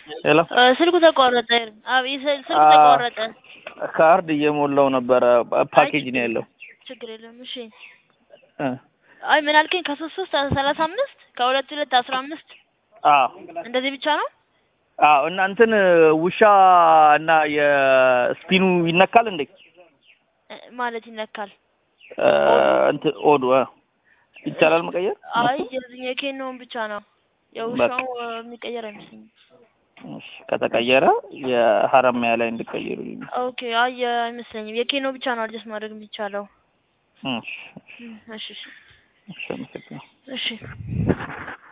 ሄሎ ስልኩ ተቋረጠ። ስልኩ ተቋረጠ። ካርድ እየሞላው ነበር። ፓኬጅ ነው ያለው። ችግር የለም። እሺ አይ ምን አልከኝ? ከ3335 ከ2215 እንደዚህ ብቻ ነው? እና እንትን ውሻ እና የስፒኑ ይነካል እንዴ? ማለት ይነካል። እንትን ኦዱ ይቻላል መቀየር? አይ የኬኖን ብቻ ነው። የውሻው የሚቀየር አይመስልኝም። እሺ ከተቀየረ የሐረማያ ላይ እንድቀይሩልኝ። ኦኬ አይ አይመስለኝም። የኬኖ ብቻ ነው አድጀስት ማድረግ የሚቻለው። እሺ እሺ እሺ እሺ እሺ